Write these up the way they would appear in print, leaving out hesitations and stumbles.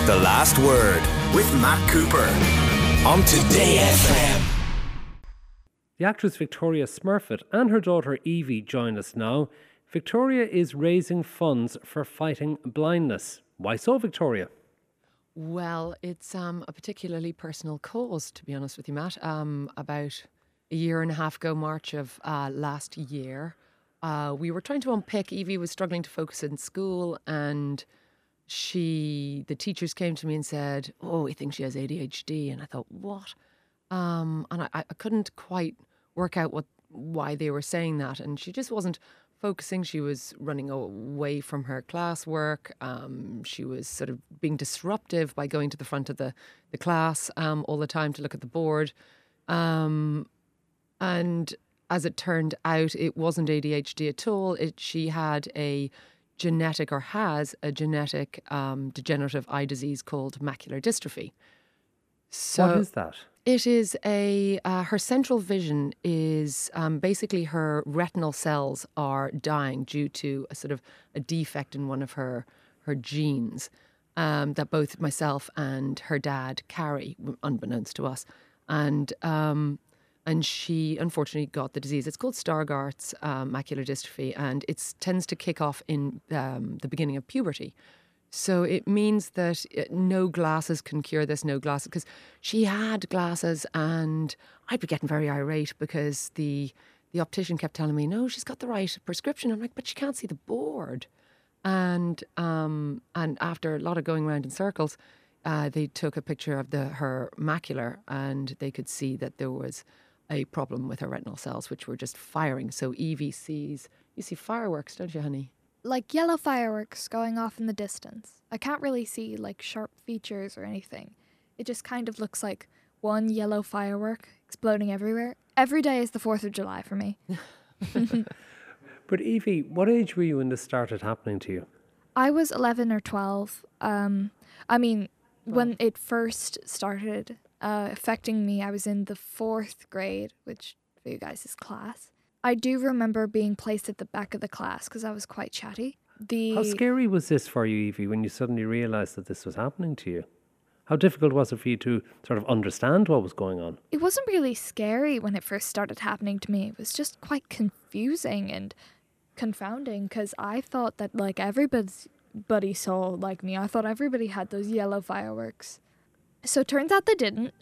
The Last Word with Matt Cooper on Today FM. The actress Victoria Smurfit and her daughter Evie join us now. Victoria is raising funds for fighting blindness. Why so, Victoria? Well, it's a particularly personal cause, to be honest with you, Matt. About a year and a half ago, March of last year, we were trying to unpick. Evie was struggling to focus in school, and the teachers came to me and said, "Oh, we think she has ADHD." And I thought, what? And I couldn't quite work out why they were saying that. And she just wasn't focusing. She was running away from her classwork. She was sort of being disruptive by going to the front of the class all the time to look at the board. And as it turned out, it wasn't ADHD at all. She had a genetic degenerative eye disease called macular dystrophy. So What is that? it is her central vision is basically her retinal cells are dying due to a defect in one of her genes that both myself and her dad carry, unbeknownst to us. And she unfortunately got the disease. It's called Stargardt's macular dystrophy, and it tends to kick off in the beginning of puberty. So it means that no glasses can cure this, no glasses, because she had glasses and I'd be getting very irate because the optician kept telling me, no, she's got the right prescription. I'm like, but she can't see the board. And after a lot of going around in circles, they took a picture of her macular and they could see that there was a problem with her retinal cells, which were just firing. So Evie you see fireworks, don't you, honey? Like yellow fireworks going off in the distance. I can't really see like sharp features or anything. It just kind of looks like one yellow firework exploding everywhere. Every day is the 4th of July for me. But Evie, what age were you when this started happening to you? I was 11 or 12. When it first started affecting me, I was in the 4th grade, which for you guys is class. I do remember being placed at the back of the class because I was quite chatty. How scary was this for you, Evie, when you suddenly realised that this was happening to you? How difficult was it for you to sort of understand what was going on? It wasn't really scary when it first started happening to me. It was just quite confusing and confounding because I thought that like everybody saw like me. I thought everybody had those yellow fireworks. So it turns out they didn't.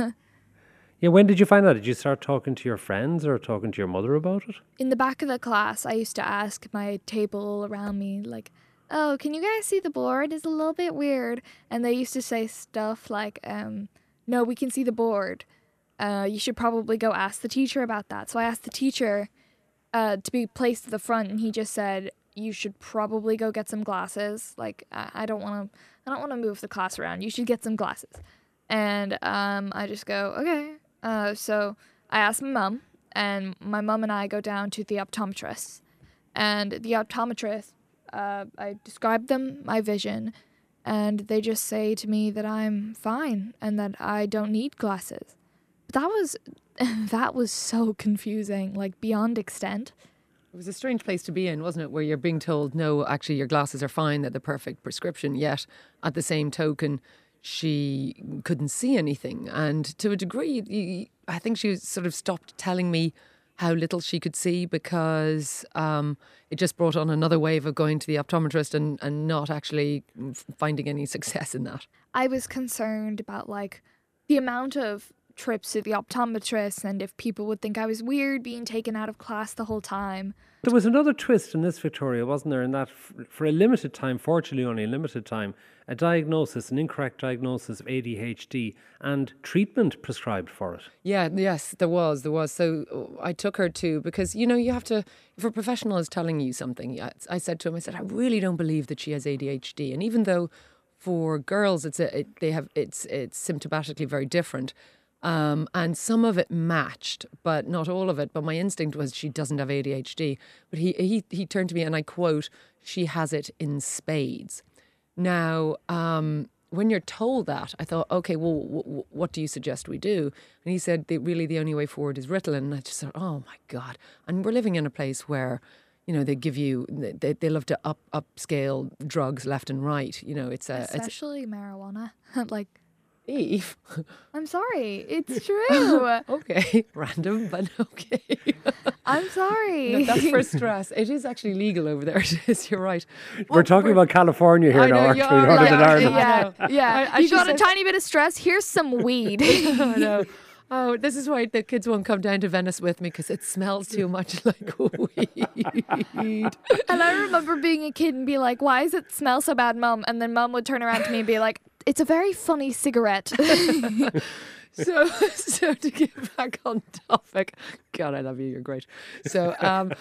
Yeah, when did you find out? Did you start talking to your friends or talking to your mother about it? In the back of the class, I used to ask my table around me, like, oh, can you guys see the board? It's a little bit weird. And they used to say stuff like, no, we can see the board. You should probably go ask the teacher about that. So I asked the teacher to be placed at the front, and he just said, you should probably go get some glasses. Like, I don't want to move the class around. You should get some glasses. And I just go, okay. So I asked my mum, and my mum and I go down to the optometrist. And the optometrist, I described them my vision, and they just say to me that I'm fine and that I don't need glasses. But that was so confusing, like beyond extent. It was a strange place to be in, wasn't it? Where you're being told, no, actually your glasses are fine, they're the perfect prescription, yet at the same token, she couldn't see anything. And to a degree, I think she sort of stopped telling me how little she could see because it just brought on another wave of going to the optometrist and not actually finding any success in that. I was concerned about like the amount of trips to the optometrist and if people would think I was weird being taken out of class the whole time. There was another twist in this, Victoria, wasn't there? In that for a limited time, fortunately only a limited time, an incorrect diagnosis of ADHD and treatment prescribed for it. Yeah, yes, there was. So I took her to, because, you have to, if a professional is telling you something, I said to him, I really don't believe that she has ADHD. And even though for girls it's symptomatically very different, and some of it matched, but not all of it. But my instinct was she doesn't have ADHD. But he turned to me and I quote, she has it in spades. Now, when you're told that, I thought, okay, well, what do you suggest we do? And he said, really the only way forward is Ritalin. And I just thought, oh my God. And we're living in a place where, they give you, they love to upscale drugs left and right. It's Especially marijuana. Like, Eve. I'm sorry. It's true. Okay, random, but okay. I'm sorry. No, that's for stress. It is actually legal over there. It is. You're right. We're talking about California here I now, know, aren't we? you are, Rather yeah, than Ireland. Yeah, yeah. I You got should a say- tiny bit of stress. Here's some weed. I know. Oh, this is why the kids won't come down to Venice with me, because it smells too much like weed. And I remember being a kid and be like, "Why does it smell so bad, Mum?" And then Mum would turn around to me and be like, "It's a very funny cigarette." So to get back on topic, God, I love you. You're great. So,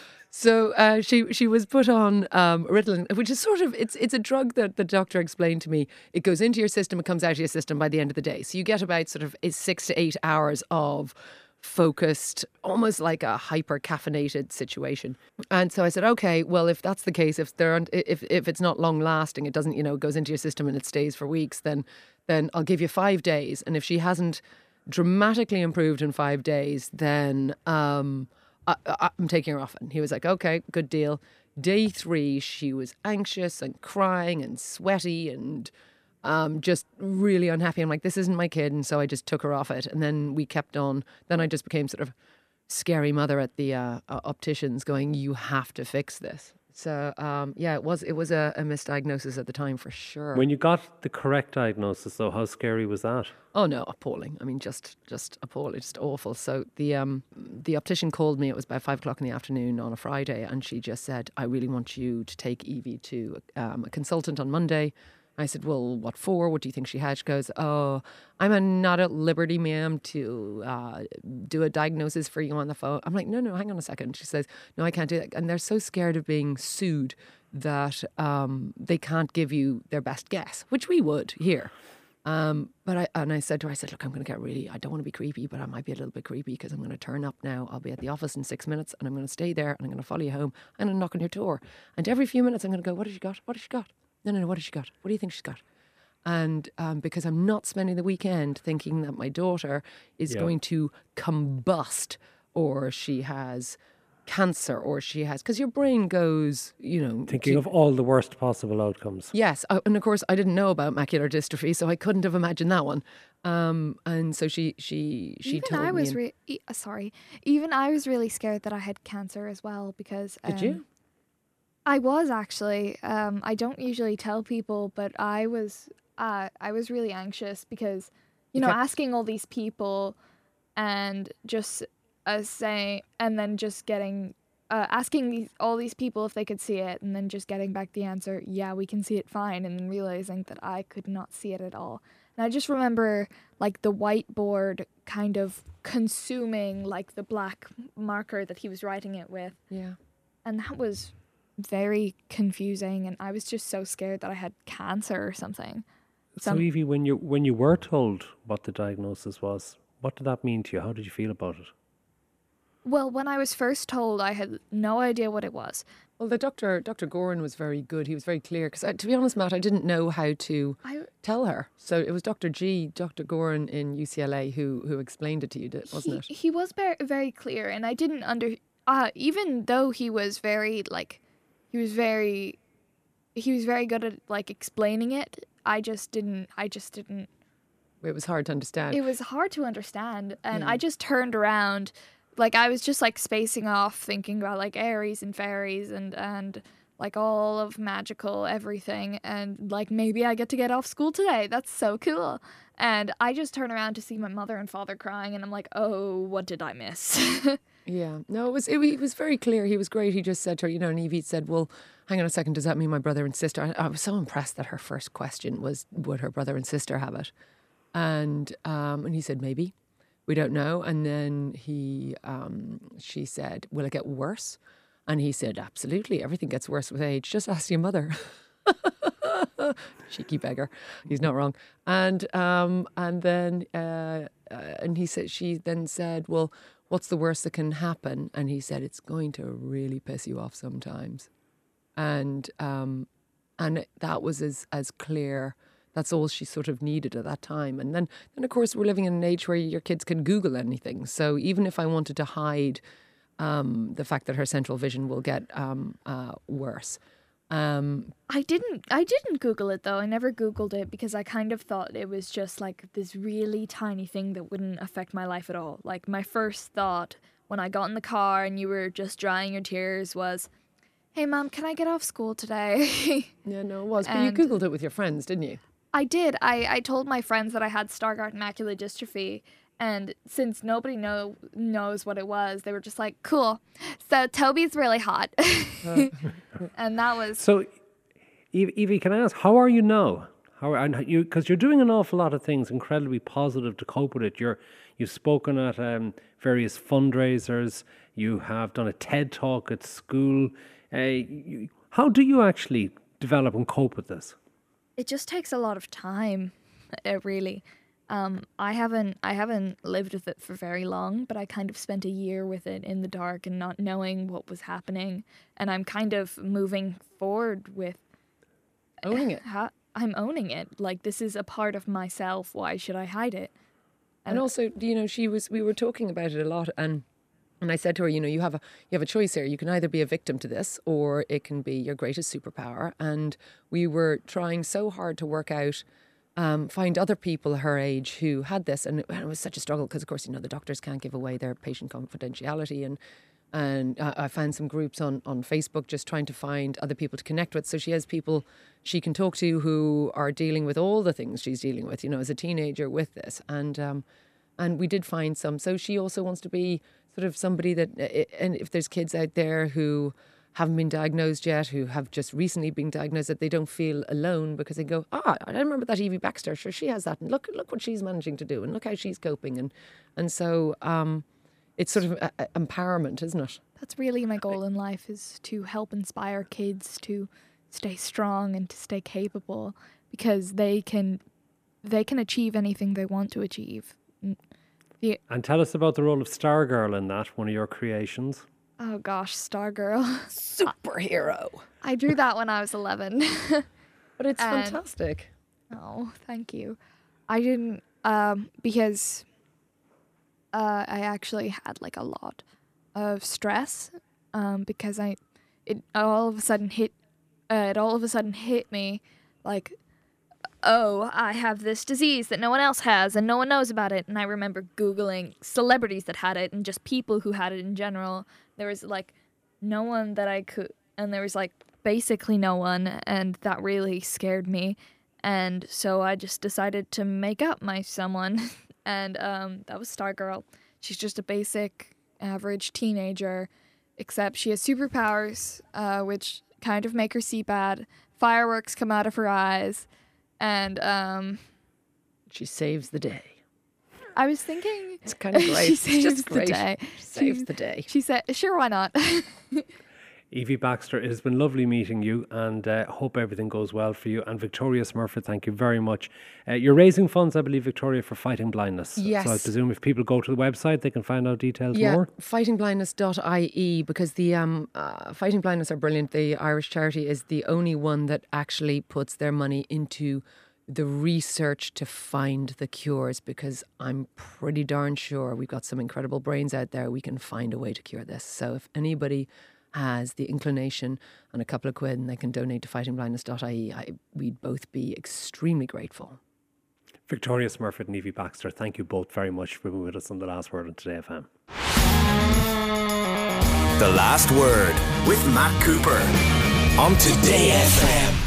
she was put on Ritalin, which is sort of it's a drug that the doctor explained to me. It goes into your system, it comes out of your system by the end of the day. So you get about sort of 6 to 8 hours of focused, almost like a hyper caffeinated situation. And so I said, okay, well, if that's the case, if it's not long lasting, it doesn't, it goes into your system and it stays for weeks, then I'll give you 5 days. And if she hasn't dramatically improved in 5 days, then I'm taking her off it. And he was like, okay, good deal. Day 3, she was anxious and crying and sweaty and just really unhappy. I'm like, this isn't my kid. And so I just took her off it. And then we kept on. Then I just became sort of scary mother at the opticians going, you have to fix this. So, it was a misdiagnosis at the time for sure. When you got the correct diagnosis, though, how scary was that? Oh no, appalling. I mean, just appalling, just awful. So the optician called me. It was about 5 o'clock in the afternoon on a Friday, and she just said, "I really want you to take Evie to a consultant on Monday." I said, "Well, what for? What do you think she had?" She goes, "Oh, I'm not at liberty, ma'am, to do a diagnosis for you on the phone." I'm like, no, hang on a second. She says, "No, I can't do that." And they're so scared of being sued that they can't give you their best guess, which we would here. But I said to her, "Look, I'm going to get I don't want to be creepy, but I might be a little bit creepy because I'm going to turn up now. I'll be at the office in 6 minutes and I'm going to stay there and I'm going to follow you home and I'm going to knock on your door. And every few minutes I'm going to go, what has she got? What has she got? No, what has she got? What do you think she's got?" And because I'm not spending the weekend thinking that my daughter is going to combust or she has cancer or she has, because your brain goes, Thinking of all the worst possible outcomes. Yes, and of course I didn't know about macular dystrophy, so I couldn't have imagined that one. And so she Even told I me. was even I was really scared that I had cancer as well because Did you? I was actually. I don't usually tell people, but I was really anxious because, asking all these people and just saying, and then just getting, asking all these people if they could see it, and then just getting back the answer, yeah, we can see it fine, and then realizing that I could not see it at all. And I just remember, like, the whiteboard kind of consuming, like, the black marker that he was writing it with. Yeah. And that was very confusing, and I was just so scared that I had cancer or something. So Evie, when you were told what the diagnosis was, what did that mean to you? How did you feel about it? Well, when I was first told, I had no idea what it was. Well, the Dr. Goran was very good. He was very clear. Because to be honest, Matt, I didn't know how to tell her. So it was Dr. Goran in UCLA who explained it to you, wasn't it? He was very, very clear, and I didn't even though he was very, like, he was very good at, like, explaining it. I just didn't. It was hard to understand. It was hard to understand, and I just turned around, like, I was just, like, spacing off, thinking about, like, Aries and fairies and like all of magical everything, and, like, maybe I get off school today. That's so cool. And I just turn around to see my mother and father crying, and I'm like, oh, what did I miss? Yeah, no, he was very clear. He was great. He just said to her, and Evie said, "Well, hang on a second, does that mean my brother and sister?" I was so impressed that her first question was, would her brother and sister have it? And he said, maybe. We don't know. And then she said, will it get worse? And he said, absolutely. Everything gets worse with age. Just ask your mother. Cheeky beggar. He's not wrong. And then she then said, well, what's the worst that can happen? And he said, it's going to really piss you off sometimes. And that was as clear. That's all she sort of needed at that time. And then of course, we're living in an age where your kids can Google anything. So even if I wanted to hide the fact that her central vision will get worse. I didn't Google it though. I never Googled it because I kind of thought it was just like this really tiny thing that wouldn't affect my life at all. Like my first thought when I got in the car and you were just drying your tears was, "Hey Mom, can I get off school today?" Yeah, no, it was. But you Googled it with your friends, didn't you? I did. I told my friends that I had Stargardt macular dystrophy, and since nobody knows what it was, they were just like, "Cool. So Toby's really hot," and that was. So, Evie, can I ask, how are you now? How are you? Because you're doing an awful lot of things incredibly positive to cope with it. You've spoken at various fundraisers. You have done a TED talk at school. How do you actually develop and cope with this? It just takes a lot of time, really. I haven't lived with it for very long, but I kind of spent a year with it in the dark and not knowing what was happening. And I'm kind of moving forward with owning it. I'm owning it. Like, this is a part of myself. Why should I hide it? And also, we were talking about it a lot, and I said to her, you have a choice here. You can either be a victim to this, or it can be your greatest superpower. And we were trying so hard to work out, find other people her age who had this, and it was such a struggle because, of course, the doctors can't give away their patient confidentiality, and I found some groups on Facebook just trying to find other people to connect with. So she has people she can talk to who are dealing with all the things she's dealing with, as a teenager with this, and we did find some. So she also wants to be sort of somebody that, and if there's kids out there who haven't been diagnosed yet, who have just recently been diagnosed, that they don't feel alone because they go, I remember that Evie Baxter, sure, she has that, and look what she's managing to do, and look how she's coping, and so it's sort of empowerment, isn't it? That's really my goal in life, is to help inspire kids to stay strong and to stay capable, because they can achieve anything they want to achieve. And tell us about the role of Stargirl in that, one of your creations. Oh gosh, Stargirl. Superhero. I drew that when I was 11. But it's fantastic. Oh, thank you. I didn't, because I actually had like a lot of stress, because it all of a sudden hit me like, oh, I have this disease that no one else has and no one knows about it. And I remember Googling celebrities that had it and just people who had it in general. There was like no one that I could, and there was like basically no one, and that really scared me. And so I just decided to make up my someone, and that was Stargirl. She's just a basic, average teenager, except she has superpowers, which kind of make her see bad. Fireworks come out of her eyes. And she saves the day. I was thinking it's kind of great. She saves it's just great. The day. She saves the day. She said, "Sure, why not?" Evie Baxter, it has been lovely meeting you, and hope everything goes well for you. And Victoria Smurford, thank you very much. You're raising funds, I believe, Victoria, for Fighting Blindness. Yes. So I presume if people go to the website, they can find out details more. Yeah, fightingblindness.ie, because the Fighting Blindness are brilliant. The Irish charity is the only one that actually puts their money into the research to find the cures, because I'm pretty darn sure we've got some incredible brains out there. We can find a way to cure this. So if anybody has the inclination and a couple of quid and they can donate to fightingblindness.ie, we'd both be extremely grateful. Victoria Smurford and Evie Baxter, thank you both very much for being with us on The Last Word on Today FM. The Last Word with Matt Cooper on Today FM.